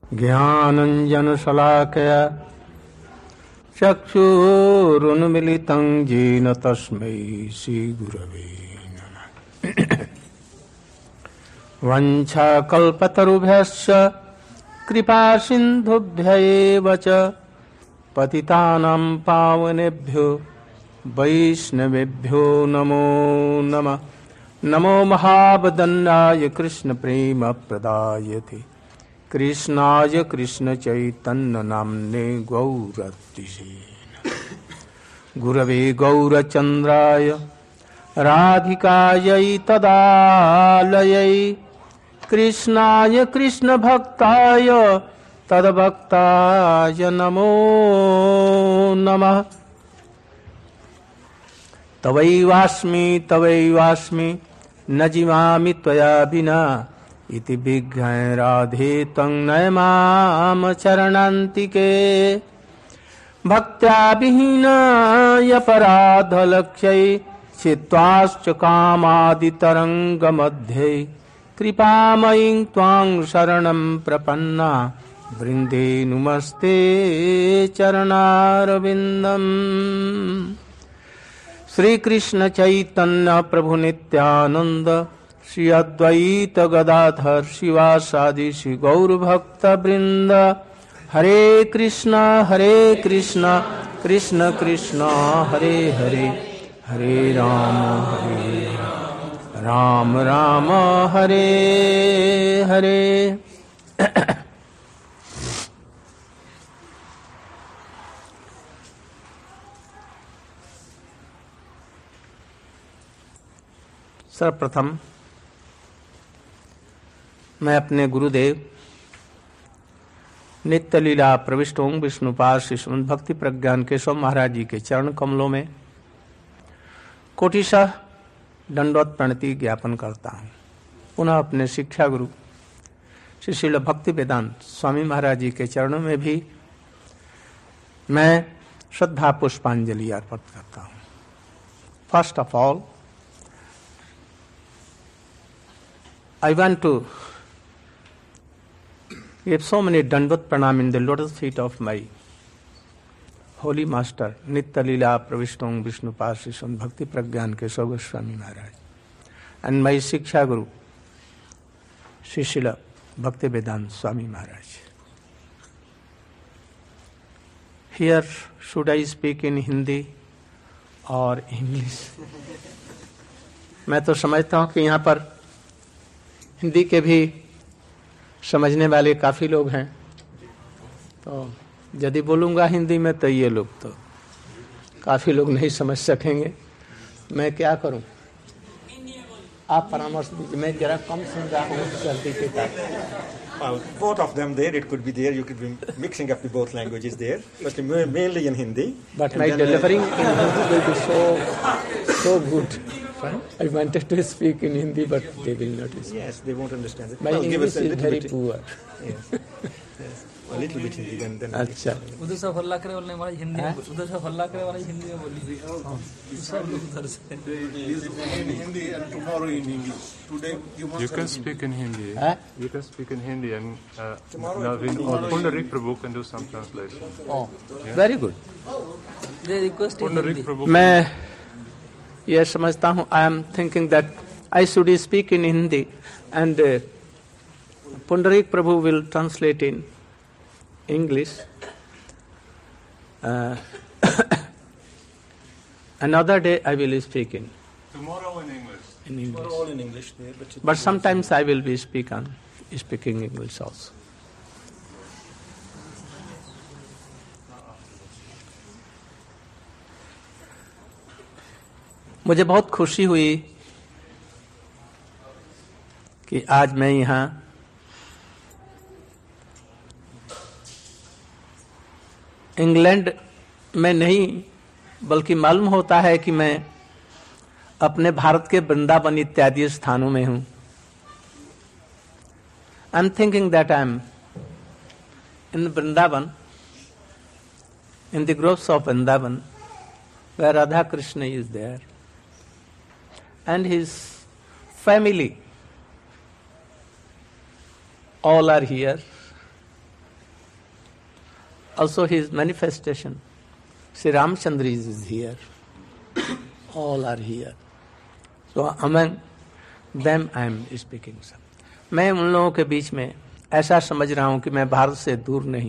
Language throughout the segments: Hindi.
ज्ञानञ्जनशलाकया चक्षुरुन्मिलितं येन तस्मै श्रीगुरवे नमः। वञ्चाकल्पतरुभ्यश्च कृपासिन्धुभ्यैव च पतितानां पावनेभ्यो वैष्णवेभ्यो नमो नमः। नमो महावदन्नाय कृष्णप्रेमप्रदायते कृष्णाय कृष्णचैतन्यनाम्ने गौरतिसे गुरवे गौरचन्द्राय राधिकायै तदालयै कृष्णाय कृष्णभक्ताय तद्भक्ताय नमो नमः। तवैवास्मि न जीवामि त्वया विना इति विज्ञाय राधे तं नय माम चरणान्तिके। भक्त्या विहीनायपराधलक्ष्यै छित्त्वाश्च कामादितरङ्गमध्ये कृपामयीं त्वां शरणं प्रपन्ना वृन्दे नुमस्ते चरणारविन्दम्। श्री कृष्ण चैतन्य प्रभु नित्यानंद श्री अद्वैत गदाधर शिवासादि श्री गौर भक्त वृंद। हरे कृष्ण कृष्ण कृष्ण हरे हरे हरे राम राम हरे हरे। सर्वप्रथम मैं अपने गुरुदेव नित्य लीला प्रविष्ट ओं विष्णुपाद श्री श्रीमद् भक्ति प्रज्ञान केशव महाराज जी के चरण कमलों में कोटिशः दंडवत प्रणति ज्ञापन करता हूँ। पुनः अपने शिक्षा गुरु श्री श्रील भक्ति वेदांत स्वामी महाराज जी के चरणों में भी मैं श्रद्धा पुष्पांजलि अर्पित करता हूँ। First of all I want to give so many Dandvat Pranam in the lotus feet of my holy master, Nitya Leela Pravishtung Vishnupad Sri Srimad Bhakti Pragyan Keshav Goswami Maharaj, and my Shiksha Guru, Sri Srila Bhakti Vedanta Swami Maharaj. Here, should I speak in Hindi or English? मैं तो समझता हूँ कि यहाँ पर हिंदी के भी समझने वाले काफी लोग हैं, तो यदि बोलूँगा हिंदी में तो ये लोग तो काफी लोग नहीं समझ सकेंगे। मैं क्या करूँ, आप परामर्श दीजिए। मैं जरा कम सुन रहा हूँ जल्दी के साथ। Both of them there, it could be there. You could be mixing up the both languages there, but mainly in Hindi. But my delivering in Hindi will be so good. I wanted to speak in Hindi, but they will not speak. Yes, they won't understand it. My English is very poor. Yes. A little bit Hindi then. अच्छा। उधर से हल्ला करे बोलने वाला हिंदी में, उधर से हल्ला करे वाला हिंदी में बोली। सब लोग उधर से। In Hindi and tomorrow in English. Today you can speak in Hindi. You can speak in Hindi and Naveen or Pundarik Prabhu can do some translation. Oh, very good. They request in Pundarik Hindi. Prabhu. मैं ये समझता हूँ, I am thinking that I should speak in Hindi and Pundarik Prabhu will translate in English. Another day I will speak in Tomorrow in English. They're all in English there, but sometimes I will be speaking English also. मुझे बहुत खुशी हुई कि आज मैं यहाँ इंग्लैंड में नहीं, बल्कि मालूम होता है कि मैं अपने भारत के वृंदावन इत्यादि स्थानों में हूँ। I am thinking that I am in Vrindavan, in the groves of Vrindavan, where Radha Krishna is there and his family all are here also his manifestation. Sri Ramchandra is here. All are here. So among them I am speaking. मैं उन लोगों के बीच में ऐसा समझ रहा हूं कि मैं भारत से दूर नहीं,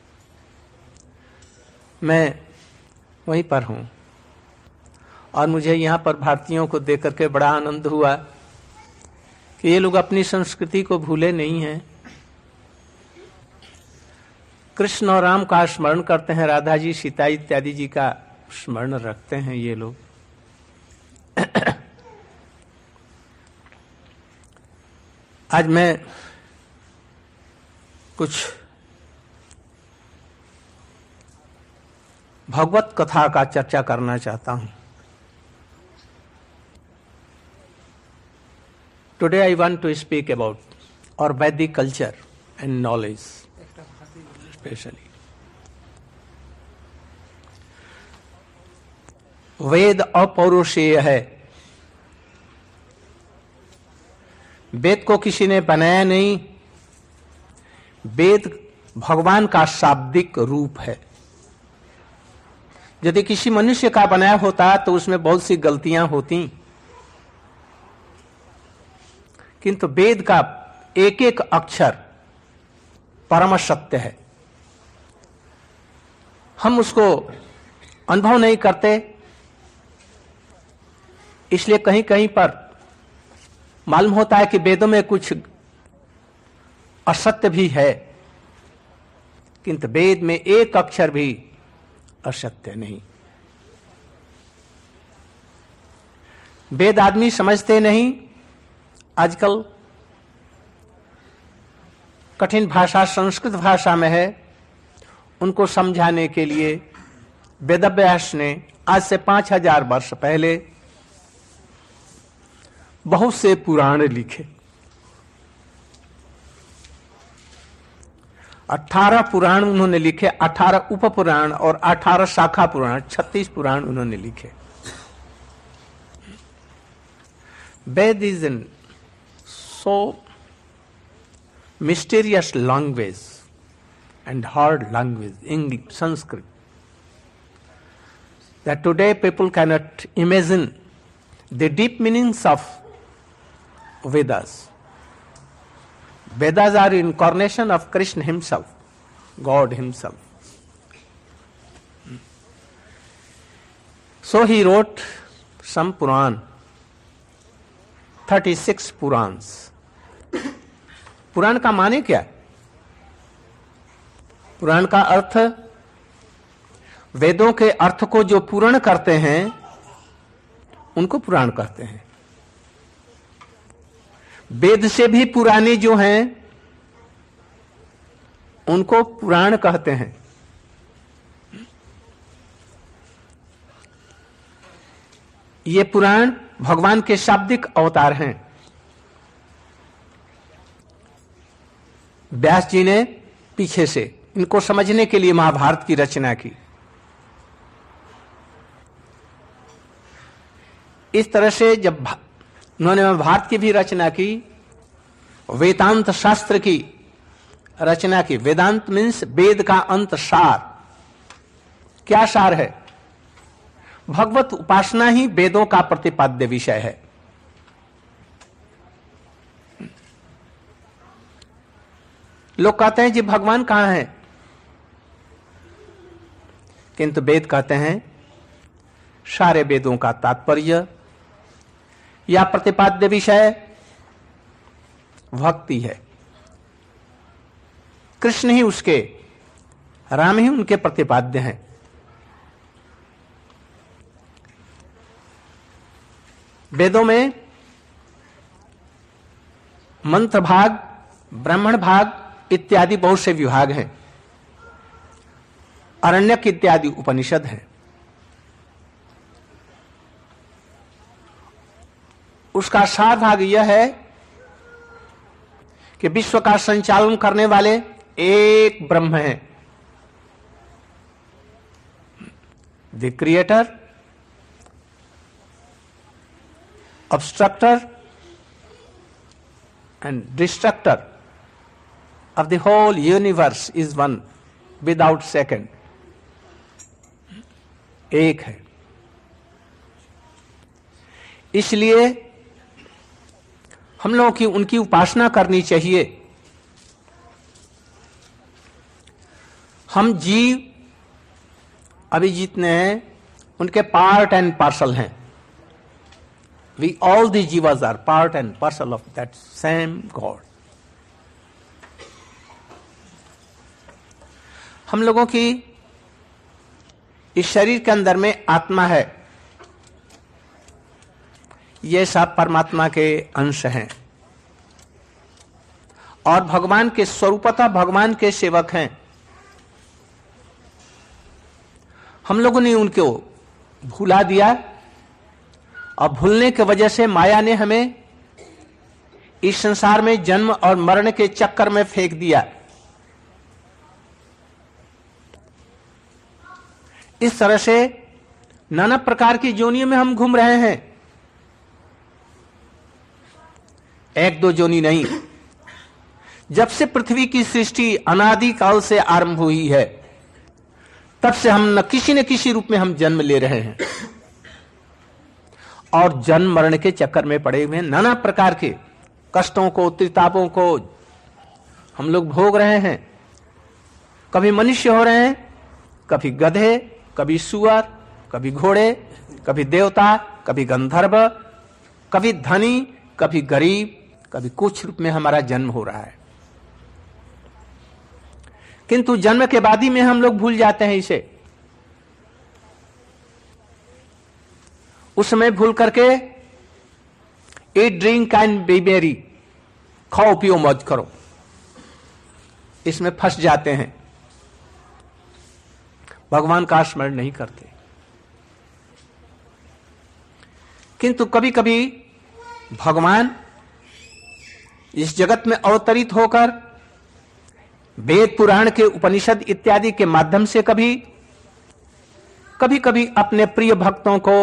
मैं वहीं पर हूं। और मुझे यहाँ पर भारतीयों को देख करके बड़ा आनंद हुआ कि ये लोग अपनी संस्कृति को भूले नहीं हैं। कृष्ण और राम का स्मरण करते हैं, राधा जी सीता इत्यादि जी का स्मरण रखते हैं ये लोग। आज मैं कुछ भगवत कथा का चर्चा करना चाहता हूं। Today I want to speak about our Vedic culture and knowledge, especially. वेद अपौरुषेय है। वेद को किसी ने बनाया नहीं, वेद भगवान का शाब्दिक रूप है। यदि किसी मनुष्य का बनाया होता तो उसमें बहुत सी गलतियां होती, किंतु वेद का एक एक अक्षर परम सत्य है। हम उसको अनुभव नहीं करते, इसलिए कहीं कहीं पर मालूम होता है कि वेदों में कुछ असत्य भी है, किंतु वेद में एक अक्षर भी असत्य नहीं। वेद आदमी समझते नहीं। आजकल कठिन भाषा संस्कृत भाषा में है, उनको समझाने के लिए वेदव्यास ने आज से 5000 वर्ष पहले बहुत से पुराण लिखे। 18 पुराण उन्होंने लिखे, 18 उप पुराण और 18 शाखा पुराण, 36 पुराण उन्होंने लिखे। Veda is an so mysterious language and hard language, English, Sanskrit, that today people cannot imagine the deep meanings of Vedas. Vedas are incarnation of Krishna himself, God himself. So he wrote some Puran, 36 Purans. पुराण का माने क्या? पुराण का अर्थ, वेदों के अर्थ को जो पूर्ण करते हैं उनको पुराण कहते हैं। वेद से भी पुराने जो हैं उनको पुराण कहते हैं। ये पुराण भगवान के शाब्दिक अवतार हैं। व्यास जी ने पीछे से इनको समझने के लिए महाभारत की रचना की। इस तरह से जब उन्होंने महाभारत की भी रचना की, वेदांत शास्त्र की रचना की। वेदांत मीन्स वेद का अंत सार। क्या सार है? भगवत उपासना ही वेदों का प्रतिपाद्य विषय है। लोग कहते हैं जी भगवान कहां है, किंतु वेद कहते हैं सारे वेदों का तात्पर्य या प्रतिपाद्य विषय भक्ति है। कृष्ण ही उसके, राम ही उनके प्रतिपाद्य हैं। वेदों में मंत्र भाग, ब्राह्मण भाग इत्यादि बहुत से विभाग हैं। अरण्यक इत्यादि उपनिषद हैं। उसका सार भाग यह है कि विश्व का संचालन करने वाले एक ब्रह्म है, the creator, obstructor and destructor of the whole universe is one without second, एक है। इसलिए हम लोगों की उनकी उपासना करनी चाहिए। हम जीव अभी जितने हैं उनके पार्ट एंड पार्सल हैं। We all the jivas are part and parcel of that same God. हम लोगों की इस शरीर के अंदर में आत्मा है, ये सब परमात्मा के अंश हैं और भगवान के स्वरूपतः भगवान के सेवक हैं। हम लोगों ने उनको भुला दिया और भूलने की वजह से माया ने हमें इस संसार में जन्म और मरण के चक्कर में फेंक दिया। इस तरह से नाना प्रकार की जोनियों में हम घूम रहे हैं, एक दो जोनी नहीं। जब से पृथ्वी की सृष्टि अनादि काल से आरंभ हुई है, तब से हम न किसी रूप में हम जन्म ले रहे हैं और जन्म मरण के चक्कर में पड़े हुए हैं। नाना प्रकार के कष्टों को, त्रितापों को हम लोग भोग रहे हैं। कभी मनुष्य हो रहे हैं, कभी गधे, कभी सुअर, कभी घोड़े, कभी देवता, कभी गंधर्व, कभी धनी, कभी गरीब, कभी कुछ रूप में हमारा जन्म हो रहा है। किंतु जन्म के बाद ही में हम लोग भूल जाते हैं इसे। उस समय भूल करके ईट ड्रिंक एंड बी मेरी, खाओ पियो मौज करो, इसमें फंस जाते हैं। भगवान का स्मरण नहीं करते। किंतु कभी कभी भगवान इस जगत में अवतरित होकर वेद पुराण के उपनिषद इत्यादि के माध्यम से कभी कभी अपने प्रिय भक्तों को,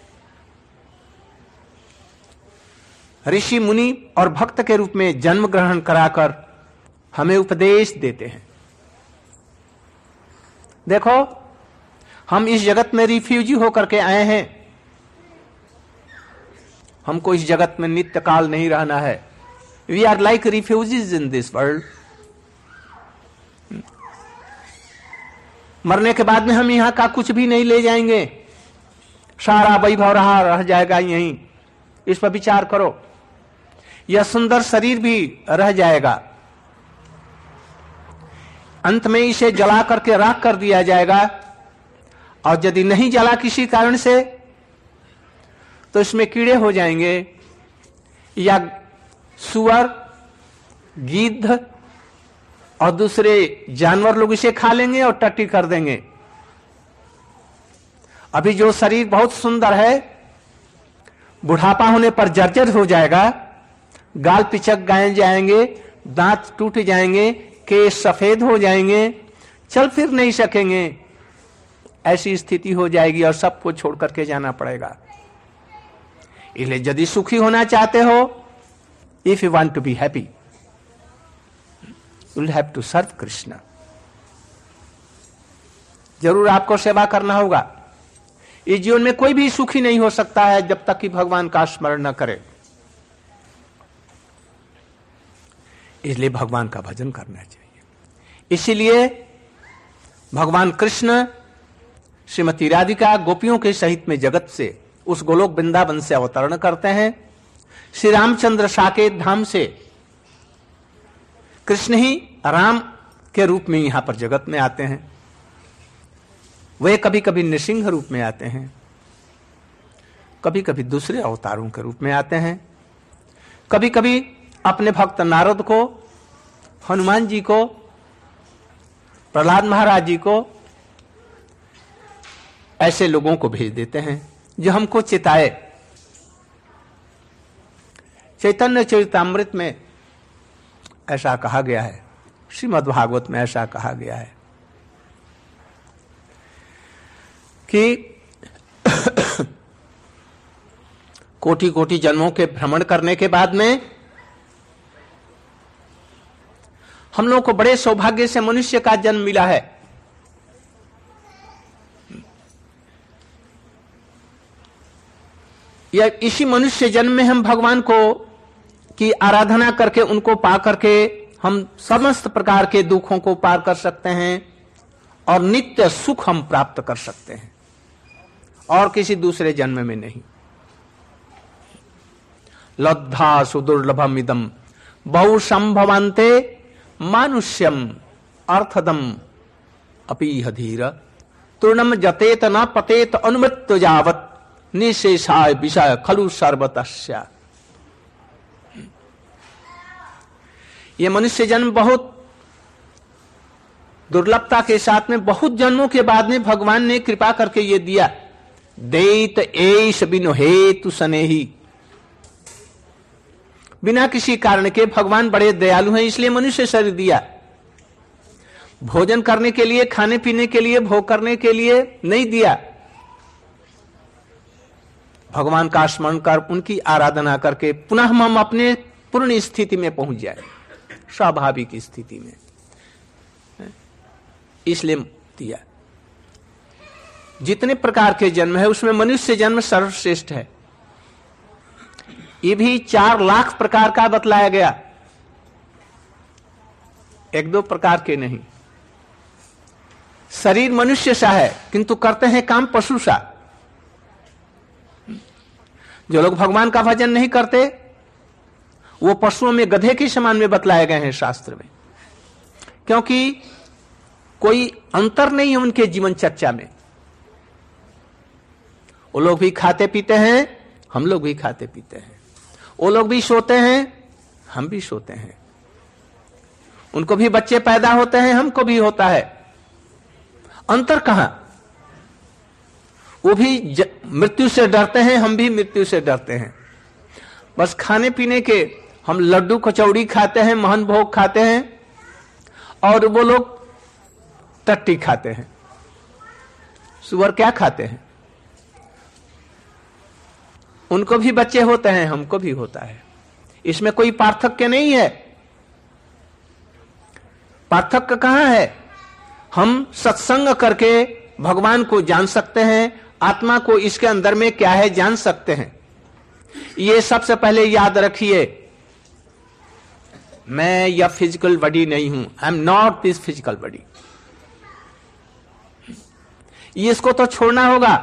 ऋषि मुनि और भक्त के रूप में जन्म ग्रहण कराकर हमें उपदेश देते हैं। देखो, हम इस जगत में रिफ्यूजी होकर के आए हैं। हमको इस जगत में नित्य काल नहीं रहना है। We are like refugees in this world. मरने के बाद में हम यहां का कुछ भी नहीं ले जाएंगे, सारा वैभव रह जाएगा यहीं। इस पर विचार करो। यह सुंदर शरीर भी रह जाएगा, अंत में इसे जला करके राख कर दिया जाएगा। और यदि नहीं जला किसी कारण से, तो इसमें कीड़े हो जाएंगे, या सुअर, गिद्ध और दूसरे जानवर लोग इसे खा लेंगे और टट्टी कर देंगे। अभी जो शरीर बहुत सुंदर है, बुढ़ापा होने पर जर्जर हो जाएगा, गाल पिचक गए जाएंगे, दांत टूट जाएंगे, केस सफेद हो जाएंगे, चल फिर नहीं सकेंगे। ऐसी स्थिति हो जाएगी और सबको छोड़ करके जाना पड़ेगा। इसलिए यदि सुखी होना चाहते हो, if you want to be happy, you will have to serve Krishna. जरूर आपको सेवा करना होगा। इस जीवन में कोई भी सुखी नहीं हो सकता है जब तक कि भगवान का स्मरण न करे। इसलिए भगवान का भजन करना चाहिए। इसीलिए भगवान कृष्ण श्रीमती राधिका गोपियों के सहित में जगत से, उस गोलोक वृंदावन से अवतरण करते हैं। श्री रामचंद्र साकेत धाम से कृष्ण ही राम के रूप में यहां पर जगत में आते हैं। वे कभी कभी नृसिंह रूप में आते हैं, कभी कभी दूसरे अवतारों के रूप में आते हैं। कभी कभी अपने भक्त नारद को, हनुमान जी को, प्रहलाद महाराज जी को, ऐसे लोगों को भेज देते हैं जो हमको चिताए। चैतन्य चरितामृत में ऐसा कहा गया है, श्रीमद् भागवत में ऐसा कहा गया है कि कोटि कोटि जन्मों के भ्रमण करने के बाद में हम लोगों को बड़े सौभाग्य से मनुष्य का जन्म मिला है। या इसी मनुष्य जन्म में हम भगवान को की आराधना करके उनको पा करके हम समस्त प्रकार के दुखों को पार कर सकते हैं और नित्य सुख हम प्राप्त कर सकते हैं, और किसी दूसरे जन्म में नहीं। लब्धा सुदुर्लभम इदम बहु संभवन्ते मानुष्यम अर्थदम अपीह धीर तूर्णम जतेत न पतेत अनुमृत्य जावत निशेषाय विषय खलु सर्वतस्या। ये मनुष्य जन्म बहुत दुर्लभता के साथ में बहुत जन्मों के बाद में भगवान ने कृपा करके ये दिया। देत एष बिनु हेतु सनेही, बिना किसी कारण के भगवान बड़े दयालु हैं इसलिए मनुष्य शरीर दिया। भोजन करने के लिए, खाने पीने के लिए, भोग करने के लिए नहीं दिया। भगवान का स्मरण कर उनकी आराधना करके पुनः हम अपने पूर्ण स्थिति में पहुंच जाए, स्वाभाविक स्थिति में, इसलिए दिया। जितने प्रकार के जन्म है उसमें मनुष्य जन्म सर्वश्रेष्ठ है। ये भी 4 लाख प्रकार का बतलाया गया, 1-2 प्रकार के नहीं। शरीर मनुष्य सा है किंतु करते हैं काम पशु सा। जो लोग भगवान का भजन नहीं करते वो पशुओं में गधे के समान में बतलाए गए हैं शास्त्र में, क्योंकि कोई अंतर नहीं है उनके जीवन चर्चा में। वो लोग भी खाते पीते हैं, हम लोग भी खाते पीते हैं। वो लोग भी सोते हैं, हम भी सोते हैं। उनको भी बच्चे पैदा होते हैं, हमको भी होता है। अंतर कहां? वो भी मृत्यु से डरते हैं, हम भी मृत्यु से डरते हैं। बस खाने पीने के हम लड्डू कचौड़ी खाते हैं, महन भोग खाते हैं, और वो लोग टट्टी खाते हैं। सुअर क्या खाते हैं? उनको भी बच्चे होते हैं, हमको भी होता है। इसमें कोई पार्थक्य नहीं है। पार्थक्य कहां है? हम सत्संग करके भगवान को जान सकते हैं, आत्मा को इसके अंदर में क्या है जान सकते हैं। ये सबसे पहले याद रखिए, मैं यह फिजिकल बॉडी नहीं हूं। I am not this physical body. इसको तो छोड़ना होगा।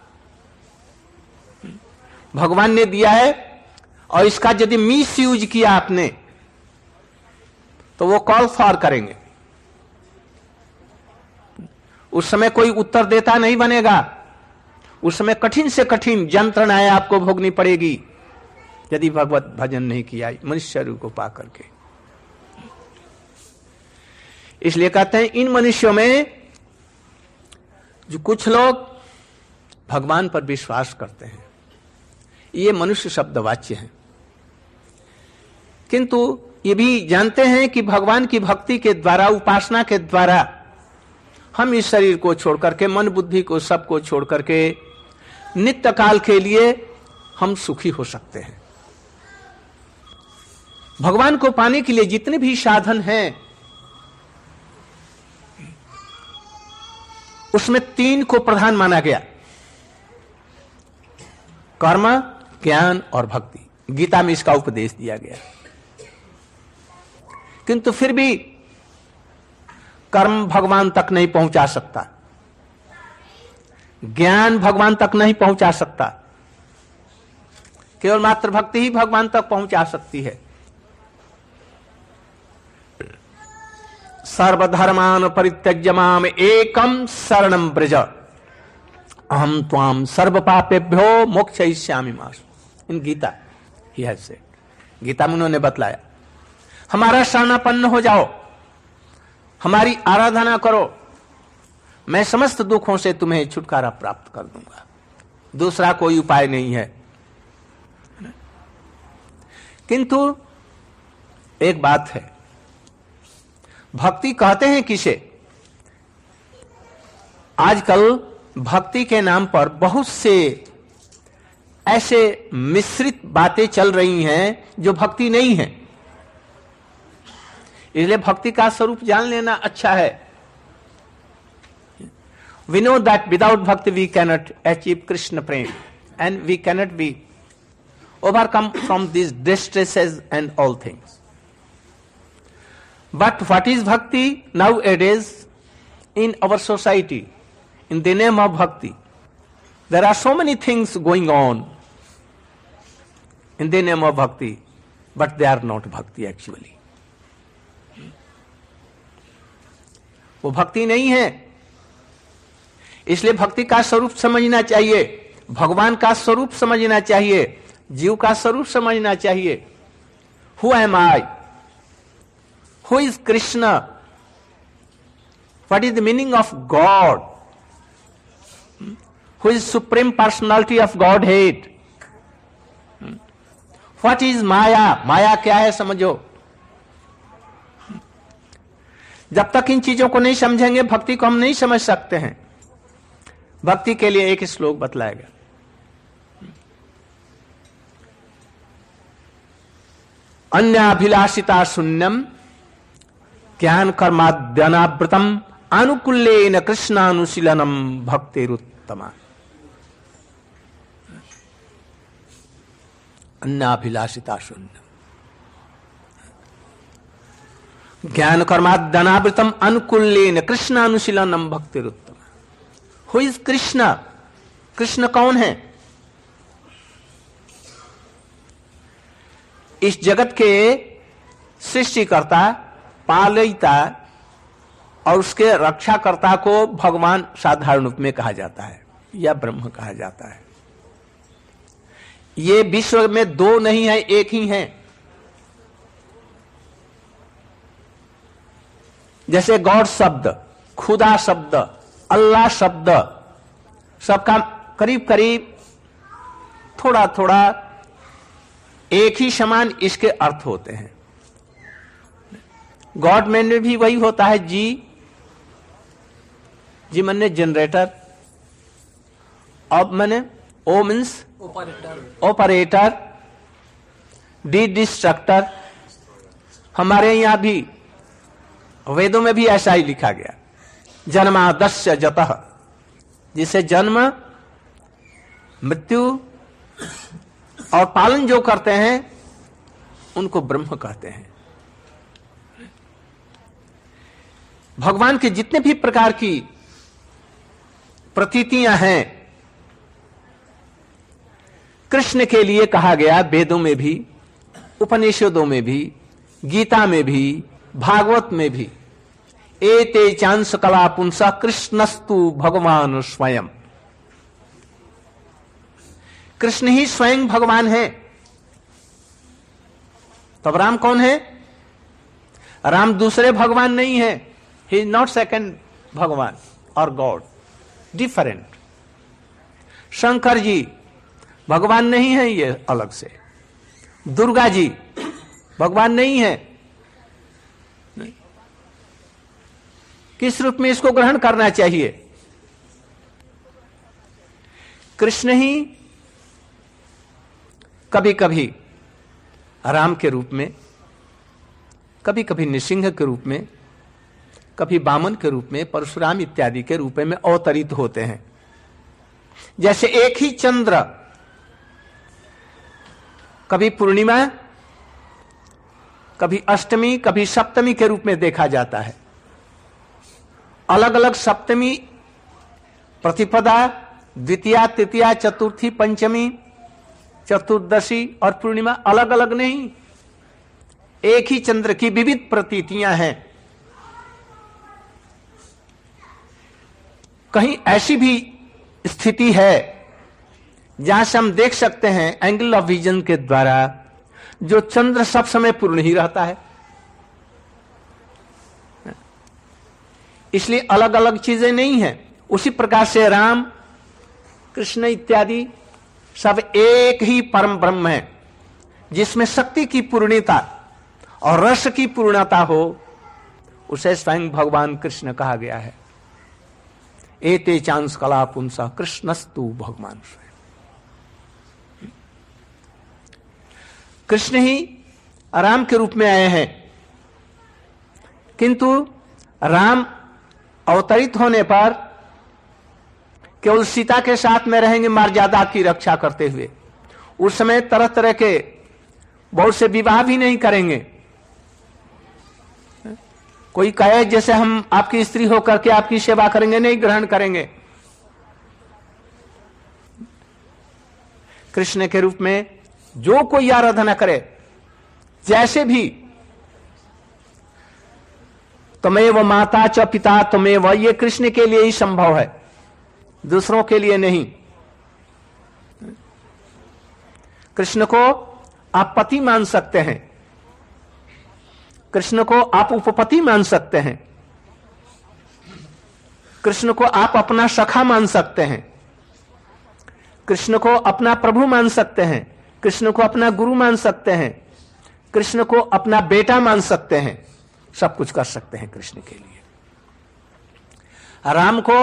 भगवान ने दिया है और इसका यदि मिस यूज किया आपने तो वो कॉल फॉर करेंगे। उस समय कोई उत्तर देता नहीं बनेगा। उस समय कठिन से कठिन यंत्रणाएं आपको भोगनी पड़ेगी यदि भगवत भजन नहीं किया मनुष्य रूप को पा करके। इसलिए कहते हैं इन मनुष्यों में जो कुछ लोग भगवान पर विश्वास करते हैं, ये मनुष्य शब्द वाच्य है, किंतु ये भी जानते हैं कि भगवान की भक्ति के द्वारा, उपासना के द्वारा हम इस शरीर को छोड़ करके, मन बुद्धि को सबको छोड़ करके नित्य काल के लिए हम सुखी हो सकते हैं। भगवान को पाने के लिए जितने भी साधन हैं उसमें 3 को प्रधान माना गया, कर्म, ज्ञान और भक्ति। गीता में इसका उपदेश दिया गया। किंतु फिर भी कर्म भगवान तक नहीं पहुंचा सकता, ज्ञान भगवान तक नहीं पहुंचा सकता, केवल मात्र भक्ति ही भगवान तक पहुंचा सकती है। सर्वधर्मान परित्यज्य माम एकम शरणम ब्रज अहम त्वाम सर्व पापेभ्यो मोक्षयिष्यामि मा। इन गीता ही है से गीता में उन्होंने बतलाया, हमारा शरणापन्न हो जाओ, हमारी आराधना करो, मैं समस्त दुखों से तुम्हें छुटकारा प्राप्त कर दूंगा। दूसरा कोई उपाय नहीं है। किंतु एक बात है, भक्ति कहते हैं किसे? आजकल भक्ति के नाम पर बहुत से ऐसे मिश्रित बातें चल रही हैं जो भक्ति नहीं है। इसलिए भक्ति का स्वरूप जान लेना अच्छा है। We know that without bhakti we cannot achieve Krishna prem and we cannot be overcome from these distresses and all things. But what is bhakti nowadays in our society? In the name of bhakti, there are so many things going on in the name of bhakti, but they are not bhakti actually. वो भक्ति नहीं है. इसलिए भक्ति का स्वरूप समझना चाहिए, भगवान का स्वरूप समझना चाहिए, जीव का स्वरूप समझना चाहिए. Who am I? Who is Krishna? What is the meaning of God? Who is Supreme Personality of Godhead? What is Maya? माया क्या है समझो. जब तक इन चीजों को नहीं समझेंगे भक्ति को हम नहीं समझ सकते हैं. भक्ति के लिए एक श्लोक बतलाएगा. अन्याभिलाषिता शून्यम ज्ञान कर्माद्यनावृतम अनुकूल्येन कृष्णानुशीलनम भक्तिरुत्तमा. अन्याभिलाषिता शून्यम ज्ञान कर्माद्यनावृतम अनुकूल्येन कृष्णानुशीलनम भक्तिरुत्तमा. Who is Krishna? कृष्ण कौन है? इस जगत के सृष्टिकर्ता, पालयिता और उसके रक्षाकर्ता को भगवान साधारण रूप में कहा जाता है या ब्रह्म कहा जाता है. ये विश्व में दो नहीं है, एक ही है. जैसे गॉड शब्द, खुदा शब्द, अल्लाह शब्द, सबका करीब करीब थोड़ा थोड़ा एक ही समान इसके अर्थ होते हैं. गॉड में भी वही होता है. जी मैंने जनरेटर, अब मैंने O means operator, D destructor. हमारे यहां भी वेदों में भी ऐसा ही लिखा गया. जन्मादस्य जतः, जिसे जन्म, मृत्यु और पालन जो करते हैं उनको ब्रह्म कहते हैं. भगवान के जितने भी प्रकार की प्रतीतियां हैं कृष्ण के लिए कहा गया. वेदों में भी, उपनिषदों में भी, गीता में भी, भागवत में भी. एते चांस कला पुंसा कृष्णस्तु भगवान स्वयं. कृष्ण ही स्वयं भगवान है. तब राम कौन है? राम दूसरे भगवान नहीं है. ही इज नॉट सेकंड भगवान और गॉड, डिफरेंट. शंकर जी भगवान नहीं है, ये अलग से. दुर्गा जी भगवान नहीं है. किस रूप में इसको ग्रहण करना चाहिए? कृष्ण ही कभी कभी राम के रूप में, कभी कभी नृसिंह के रूप में, कभी वामन के रूप में, परशुराम इत्यादि के रूप में अवतरित होते हैं. जैसे एक ही चंद्र कभी पूर्णिमा, कभी अष्टमी, कभी सप्तमी के रूप में देखा जाता है. अलग अलग सप्तमी, प्रतिपदा, द्वितीया, तृतीया, चतुर्थी, पंचमी, चतुर्दशी और पूर्णिमा अलग अलग नहीं, एक ही चंद्र की विविध प्रतीतियां हैं. कहीं ऐसी भी स्थिति है जहां से हम देख सकते हैं एंगल ऑफ विजन के द्वारा जो चंद्र सब समय पूर्ण ही रहता है. इसलिए अलग अलग चीजें नहीं हैं. उसी प्रकार से राम, कृष्ण इत्यादि सब एक ही परम ब्रह्म है, जिसमें शक्ति की पूर्णता और रस की पूर्णता हो, उसे स्वयं भगवान कृष्ण कहा गया है. एते चांस कला पुंसा कृष्णस्तु भगवान स्वयं. कृष्ण ही राम के रूप में आए हैं, किंतु राम अवतरित होने पर केवल सीता के साथ में रहेंगे मर्यादा की रक्षा करते हुए. उस समय तरह तरह के बहुत से विवाह भी नहीं करेंगे। कोई कहे जैसे हम आपकी स्त्री होकर के आपकी सेवा करेंगे, नहीं ग्रहण करेंगे। कृष्ण के रूप में जो कोई आराधना करे, जैसे भी, तमेव माता च पिता तमेव, ये कृष्ण के लिए ही संभव है, दूसरों के लिए नहीं। कृष्ण को आप पति मान सकते हैं, कृष्ण को आप उपपति मान सकते हैं, कृष्ण को आप अपना सखा मान सकते हैं, कृष्ण को अपना प्रभु मान सकते हैं, कृष्ण को अपना गुरु मान सकते हैं, कृष्ण को अपना बेटा मान सकते हैं, सब कुछ कर सकते हैं कृष्ण के लिए। राम को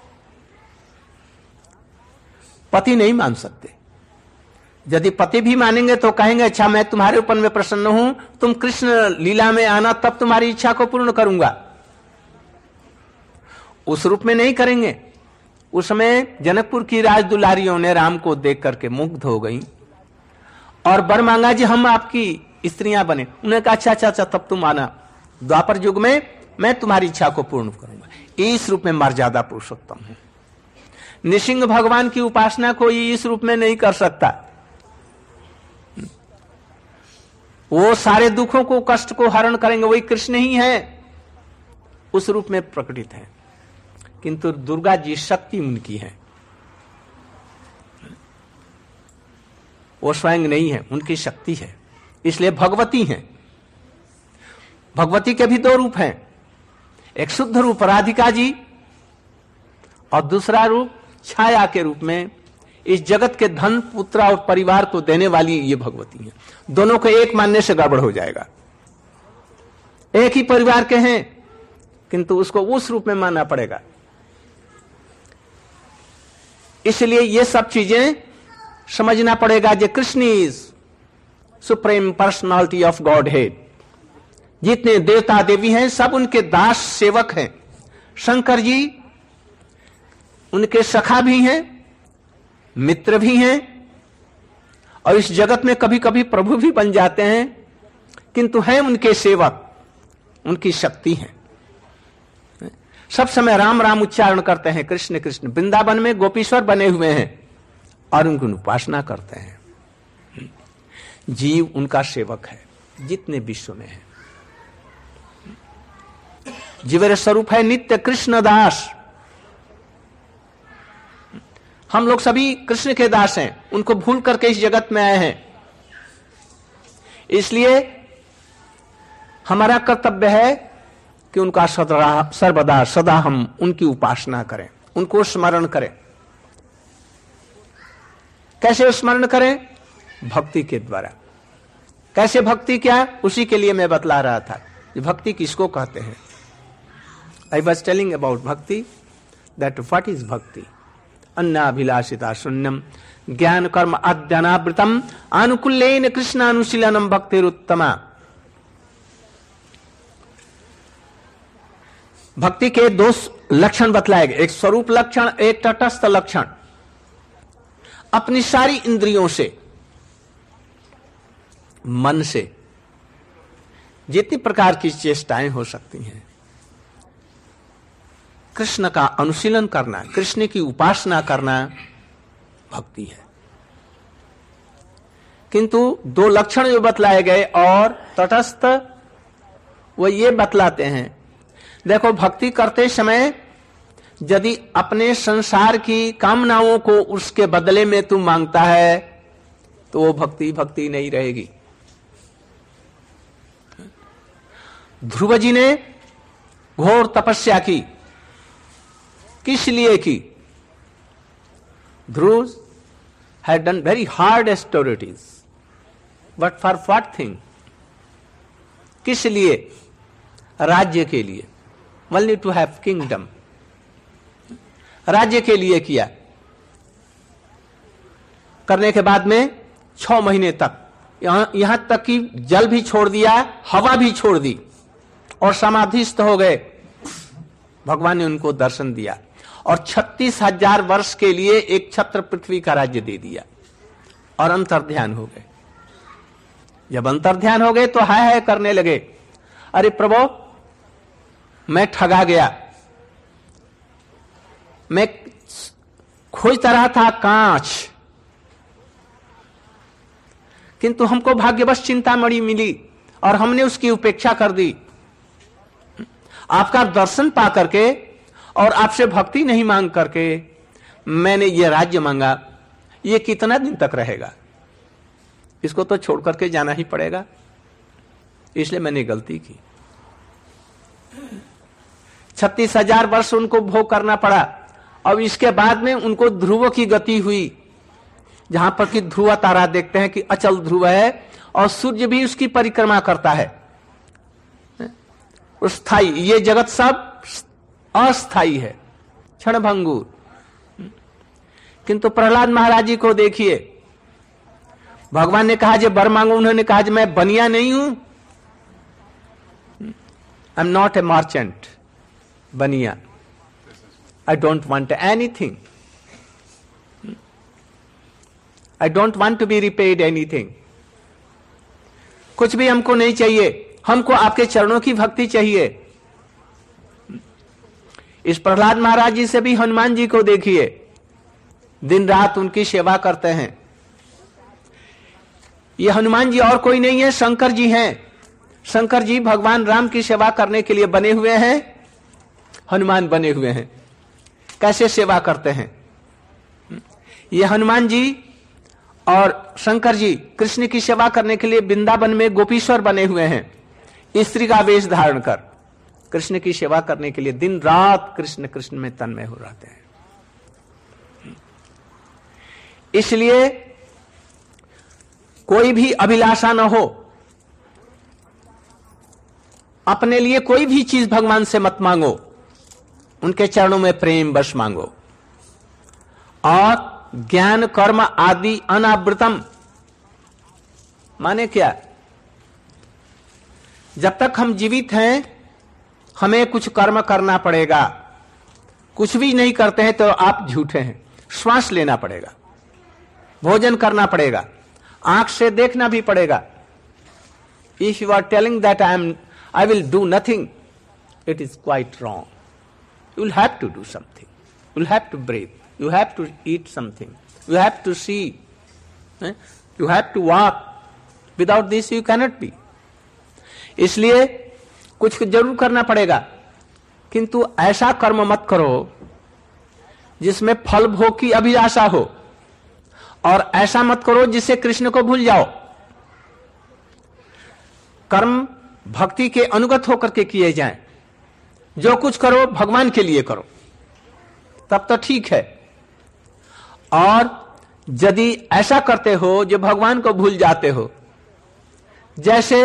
पति नहीं मान सकते। यदि पति भी मानेंगे तो कहेंगे अच्छा मैं तुम्हारे ऊपर में प्रसन्न हूं, तुम कृष्ण लीला में आना तब तुम्हारी इच्छा को पूर्ण करूंगा। उस रूप में नहीं करेंगे। उस समय जनकपुर की राजदुलारियों ने राम को देख करके मुग्ध हो गई और वर मांगा जी हम आपकी स्त्रियां बने। उन्होंने कहा अच्छा अच्छा तब तुम आना, द्वापर युग में मैं तुम्हारी इच्छा को पूर्ण करूंगा। इस रूप में मर्यादा पुरुषोत्तम है। नृसिंह भगवान की उपासना कोई इस रूप में नहीं कर सकता। वो सारे दुखों को, कष्ट को हरण करेंगे, वही कृष्ण ही है, उस रूप में प्रकटित है। किंतु दुर्गा जी शक्ति उनकी है, वो स्वयं नहीं है, उनकी शक्ति है, इसलिए भगवती हैं। भगवती के भी दो रूप हैं, एक शुद्ध रूप राधिका जी और दूसरा रूप छाया के रूप में इस जगत के धन, पुत्र और परिवार को देने वाली ये भगवती हैं। दोनों को एक मानने से गड़बड़ हो जाएगा। एक ही परिवार के हैं किंतु उसको उस रूप में मानना पड़ेगा। इसलिए ये सब चीजें समझना पड़ेगा। जे Krishna is supreme personality of Godhead. जितने देवता देवी हैं सब उनके दास सेवक हैं। शंकर जी उनके सखा भी हैं, मित्र भी हैं और इस जगत में कभी कभी प्रभु भी बन जाते हैं, किंतु हैं उनके सेवक, उनकी शक्ति है। सब समय राम राम उच्चारण करते हैं, कृष्ण कृष्ण। वृंदावन में गोपीश्वर बने हुए हैं और उनकी उपासना करते हैं। जीव उनका सेवक है जितने विश्व में है। जीवेर स्वरूप है नित्य कृष्ण दास। हम लोग सभी कृष्ण के दास हैं, उनको भूल करके इस जगत में आए हैं। इसलिए हमारा कर्तव्य है कि उनका सर्वदा सदा हम उनकी उपासना करें, उनको स्मरण करें। कैसे स्मरण करें? भक्ति के द्वारा। कैसे भक्ति? क्या उसी के लिए मैं बतला रहा था कि भक्ति किसको कहते हैं। I was telling about bhakti, that what is bhakti. अन्नाभिलाषिता शून्यम ज्ञान कर्म अध्यनावृतम अनुकूलेन कृष्णानुशीलनम भक्तिरुत्तमा। भक्ति के दो लक्षण बतलाए गए, एक स्वरूप लक्षण, एक तटस्थ लक्षण। अपनी सारी इंद्रियों से, मन से जितनी प्रकार की चेष्टाएं हो सकती हैं, कृष्ण का अनुशीलन करना, कृष्ण की उपासना करना भक्ति है। किंतु दो लक्षण जो बतलाए गए और तटस्थ, वो ये बतलाते हैं, देखो भक्ति करते समय यदि अपने संसार की कामनाओं को उसके बदले में तू मांगता है तो वो भक्ति भक्ति नहीं रहेगी। ध्रुव जी ने घोर तपस्या की, किस लिए की? ध्रुव had done very hard austerities, but for what thing? किस लिए? राज्य के लिए, only to have kingdom। राज्य के लिए किया। करने के बाद में 6 महीने तक यहां तक कि जल भी छोड़ दिया, हवा भी छोड़ दी और समाधिस्थ हो गए। भगवान ने उनको दर्शन दिया और 36,000 वर्ष के लिए एक छत्र पृथ्वी का राज्य दे दिया। और अंतर्ध्यान हो गए। जब अंतर्ध्यान हो गए तो हाय हाय करने लगे, अरे प्रभु मैं ठगा गया, मैं खोजता रहा था कांच, किंतु हमको भाग्यवश चिंतामणि मिली और हमने उसकी उपेक्षा कर दी। आपका दर्शन पा करके और आपसे भक्ति नहीं मांग करके मैंने ये राज्य मांगा, ये कितना दिन तक रहेगा, इसको तो छोड़ करके जाना ही पड़ेगा, इसलिए मैंने गलती की। 36,000 वर्ष उनको भोग करना पड़ा। अब इसके बाद में उनको ध्रुव की गति हुई, जहां पर कि ध्रुव तारा देखते हैं कि अचल ध्रुव है और सूर्य भी उसकी परिक्रमा करता है, स्थायी। ये जगत सब अस्थाई है, क्षणभंगुर। किंतु प्रहलाद महाराज जी को देखिए, भगवान ने कहा जे वर मांगो, उन्होंने कहा जे मैं बनिया नहीं हूं, I am not a merchant, baniya, I don't want anything, I don't want to be repaid anything, कुछ भी हमको नहीं चाहिए, हमको आपके चरणों की भक्ति चाहिए। इस प्रहलाद महाराज जी से भी हनुमान जी को देखिए, दिन रात उनकी सेवा करते हैं। ये हनुमान जी और कोई नहीं है, शंकर जी हैं। शंकर जी भगवान राम की सेवा करने के लिए बने हुए हैं, हनुमान बने हुए हैं। कैसे सेवा करते हैं ये हनुमान जी और शंकर जी? कृष्ण की सेवा करने के लिए वृंदावन में गोपीश्वर बने हुए हैं, स्त्री का वेश धारण कर कृष्ण की सेवा करने के लिए दिन रात कृष्ण कृष्ण में तन्मय हो रहते हैं। इसलिए कोई भी अभिलाषा न हो, अपने लिए कोई भी चीज भगवान से मत मांगो, उनके चरणों में प्रेम बस मांगो। और ज्ञान कर्म आदि अनावृतम माने क्या? जब तक हम जीवित हैं हमें कुछ कर्म करना पड़ेगा। कुछ भी नहीं करते हैं तो आप झूठे हैं। श्वास लेना पड़ेगा, भोजन करना पड़ेगा, आंख से देखना भी पड़ेगा। If you are telling that I will do nothing, it is quite wrong. You will have to do something, you will have to breathe, you have to eat something, you have to see, you have to walk, without this you cannot be। इसलिए कुछ जरूर करना पड़ेगा, किंतु ऐसा कर्म मत करो जिसमें फल भोग की अभिलाषा हो, और ऐसा मत करो जिससे कृष्ण को भूल जाओ। कर्म भक्ति के अनुगत होकर के किए जाएं। जो कुछ करो भगवान के लिए करो, तब तो ठीक है। और यदि ऐसा करते हो जो भगवान को भूल जाते हो, जैसे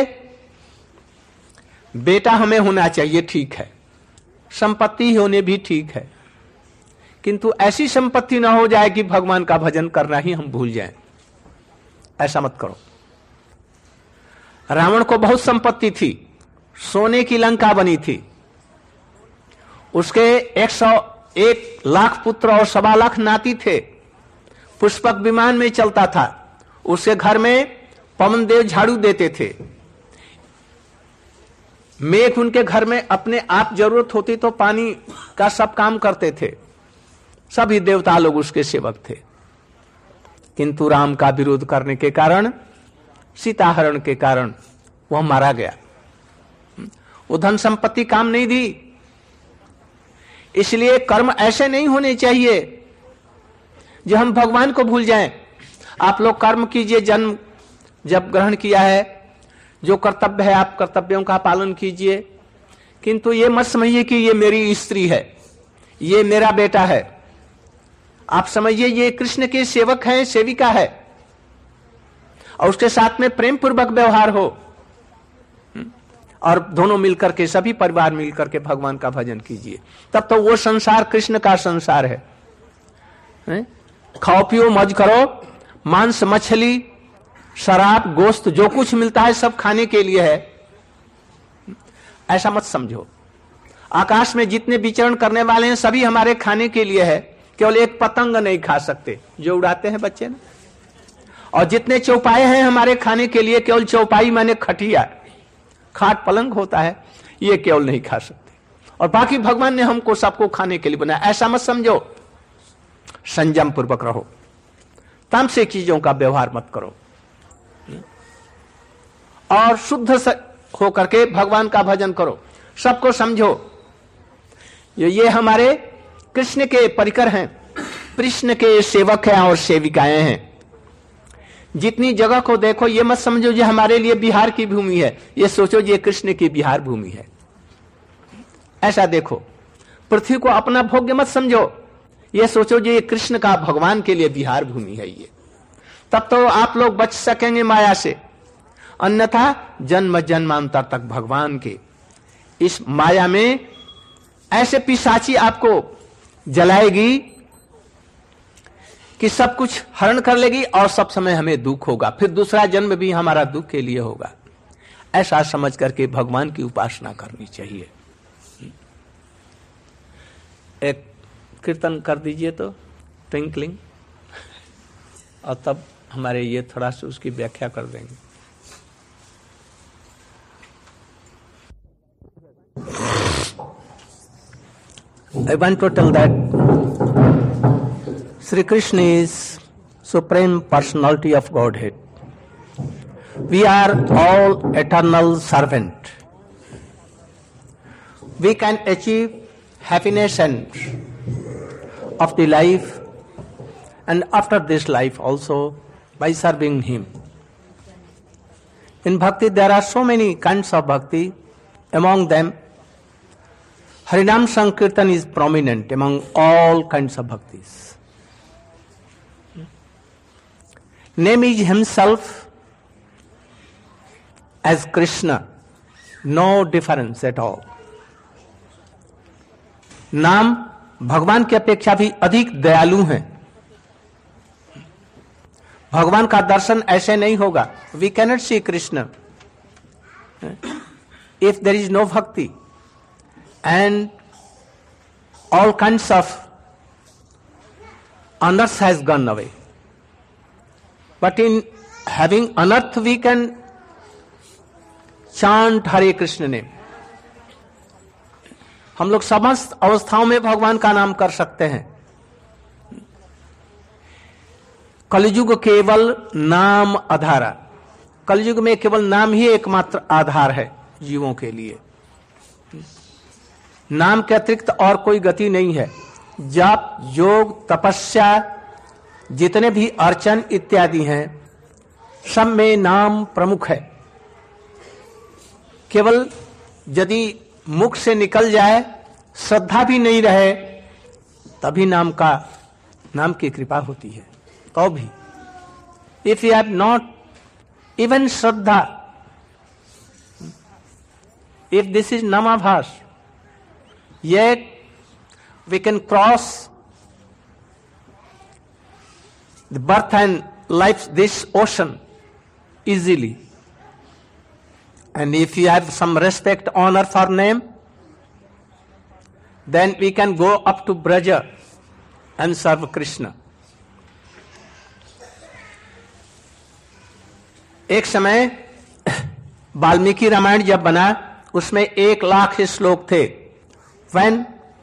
बेटा हमें होना चाहिए, ठीक है, संपत्ति होने भी ठीक है, किंतु ऐसी संपत्ति ना हो जाए कि भगवान का भजन करना ही हम भूल जाएं। ऐसा मत करो। रावण को बहुत संपत्ति थी, सोने की लंका बनी थी, उसके 101 लाख पुत्र और 1.25 लाख नाती थे, पुष्पक विमान में चलता था, उसके घर में पवन देव झाड़ू देते थे, मेघ उनके घर में अपने आप जरूरत होती तो पानी का सब काम करते थे, सभी देवता लोग उसके सेवक थे। किंतु राम का विरोध करने के कारण, सीताहरण के कारण वह मारा गया। वो धन संपत्ति काम नहीं दी। इसलिए कर्म ऐसे नहीं होने चाहिए जो हम भगवान को भूल जाएं। आप लोग कर्म कीजिए, जन्म जब ग्रहण किया है, जो कर्तव्य है आप कर्तव्यों का पालन कीजिए, किंतु ये मत समझिए कि ये मेरी स्त्री है, ये मेरा बेटा है। आप समझिए ये कृष्ण के सेवक है, सेविका है, और उसके साथ में प्रेम पूर्वक व्यवहार हो, और दोनों मिलकर के, सभी परिवार मिलकर के भगवान का भजन कीजिए। तब तो वो संसार कृष्ण का संसार है। खाओ पियो मौज करो, मांस मछली शराब गोश्त जो कुछ मिलता है सब खाने के लिए है, ऐसा मत समझो। आकाश में जितने विचरण करने वाले हैं सभी हमारे खाने के लिए है, केवल एक पतंग नहीं खा सकते जो उड़ाते हैं बच्चे ना, और जितने चौपाए हैं हमारे खाने के लिए, केवल चौपाई माने खटिया, खाट पलंग होता है, ये केवल नहीं खा सकते। और बाकी भगवान ने हमको सबको खाने के लिए बनाया। ऐसा मत समझो, संयम पूर्वक रहो, तामसिक चीजों का व्यवहार मत करो और शुद्ध होकर के भगवान का भजन करो। सबको समझो, ये हमारे कृष्ण के परिकर हैं, कृष्ण के सेवक हैं और सेविकाएं हैं। जितनी जगह को देखो, ये मत समझो ये हमारे लिए बिहार की भूमि है, ये सोचो ये कृष्ण की बिहार भूमि है। ऐसा देखो, पृथ्वी को अपना भोग्य मत समझो, ये सोचो ये कृष्ण का भगवान के लिए बिहार भूमि है। ये तब तो आप लोग बच सकेंगे माया से, अन्यथा जन्म जन्मांतर तक भगवान के इस माया में ऐसे पिशाची आपको जलाएगी कि सब कुछ हरण कर लेगी और सब समय हमें दुख होगा, फिर दूसरा जन्म भी हमारा दुख के लिए होगा। ऐसा समझ करके भगवान की उपासना करनी चाहिए। एक कीर्तन कर दीजिए तो, ट्विंकलिंग, और तब हमारे ये थोड़ा सा उसकी व्याख्या कर देंगे। I want to tell that Sri Krishna is Supreme Personality of Godhead. We are all eternal servant. We can achieve happiness and of the life and after this life also by serving Him. In bhakti there are so many kinds of bhakti. Among them, Harinam Sankirtan is prominent among all kinds of bhaktis. Name is himself as Krishna, no difference at all. नाम भगवान की अपेक्षा भी अधिक दयालु हैं। भगवान का दर्शन ऐसे नहीं होगा। We cannot see Krishna if there is no bhakti, and all kinds of honors has gone away. But in having unearth we can chant Hare Krishna name. हम लोग समस्त अवस्थाओं में भगवान का नाम कर सकते हैं। कलयुग केवल नाम आधार, कलयुग में केवल नाम ही एकमात्र आधार है जीवों के लिए। नाम के अतिरिक्त और कोई गति नहीं है। जप, योग, तपस्या, जितने भी अर्चन इत्यादि हैं, सब में नाम प्रमुख है। केवल यदि मुख से निकल जाए, श्रद्धा भी नहीं रहे, तभी नाम की कृपा होती है। तो भी if you have not even shraddha, if this is namabhasa, yet we can cross the birth and life, this ocean, easily. And if you have some respect, honor for name, then we can go up to Braja and serve Krishna. एक समय वाल्मीकि रामायण जब बना, उसमें 1,00,000 श्लोक थे। When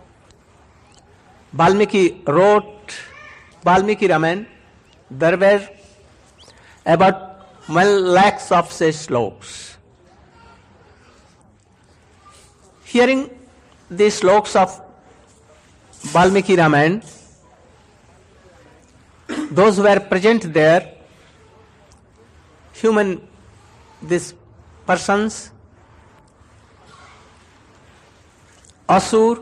Valmiki wrote Valmiki Ramayana, there were about 1,00,000 of such sloks. Hearing the sloks of Valmiki Ramayana, those who were present there, these persons, Asur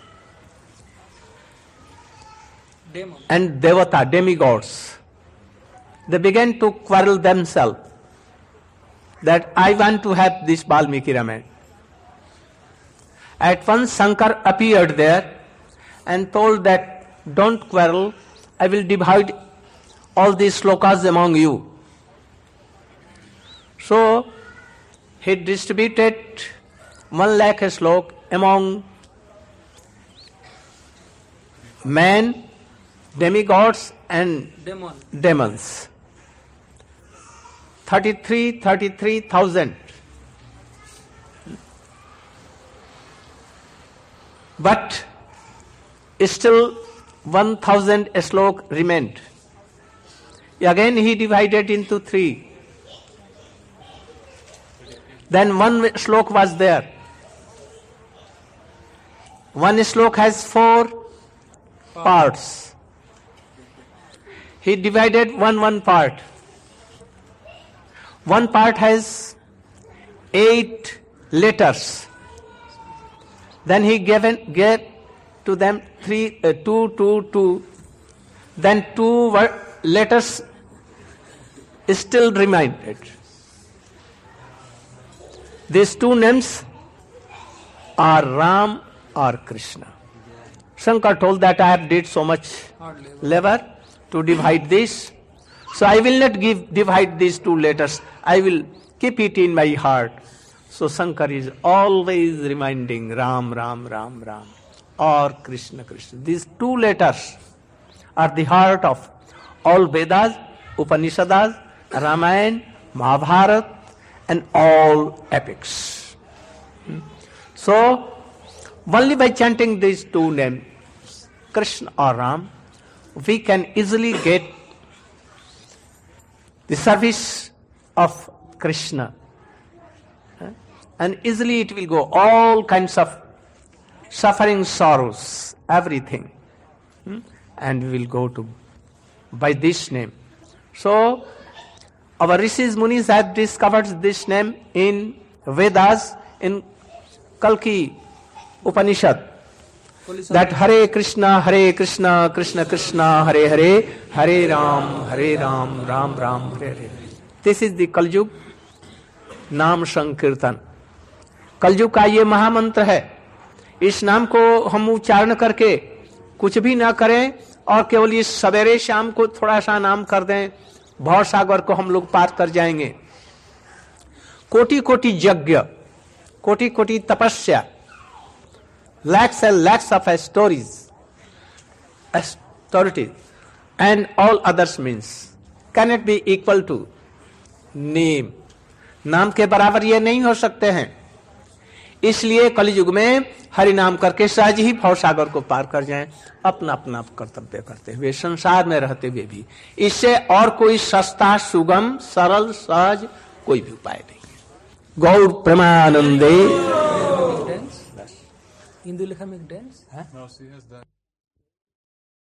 and Devata, demigods, they began to quarrel themselves that I want to have this Valmiki Ramayana. At once Shankar appeared there and told that don't quarrel, I will divide all these slokas among you. So he distributed 1,00,000 slok among men, demigods and demons. 33,000. But still 1,000 slok remained. Again he divided into 3. Then one slok was there. One slok has 4 parts. He divided one part. One part has 8 letters. Then he gave to them 2. Then 2 letters still remained. These 2 names are Ram or Krishna. Shankar told that I have did so much labor to divide this, so I will not divide these 2 letters. I will keep it in my heart. So Shankar is always reminding Ram, Ram, Ram, Ram, or Krishna, Krishna. These 2 letters are the heart of all Vedas, Upanishads, Ramayana, Mahabharata, and all epics. So, only by chanting these 2 names, Krishna or Ram, we can easily get the service of Krishna. And easily it will go, all kinds of suffering, sorrows, everything. And we will go to by this name. So, our Rishis Munis have discovered this name in Vedas, in Kalki Upanishad, that Hare Krishna, Krishna Krishna, Hare Hare, Hare Ram, Ram Ram, Hare Hare. This is the Kaljug नाम संकीर्तन. कलयुग का ये महामंत्र है. इस नाम को हम उच्चारण करके कुछ भी ना करें और केवल इस सवेरे शाम को थोड़ा सा नाम कर दें, भव सागर को हम लोग पार कर जाएंगे. कोटि कोटि यज्ञ, कोटि कोटि तपस्या, lakhs and lakhs of stories, authorities, and all others means cannot be equal to name. नाम के बराबर ये नहीं हो सकते हैं. इसलिए कलयुग में हरि नाम करके सहज ही भव सागर को पार कर जाएं, अपना अपना कर्तव्य करते हुए, संसार में रहते हुए भी. इससे और कोई सस्ता, सुगम, सरल, सहज कोई भी उपाय नहीं है. गौर प्रेमानंदे. हिंदू लिखा में dance? No, she has that.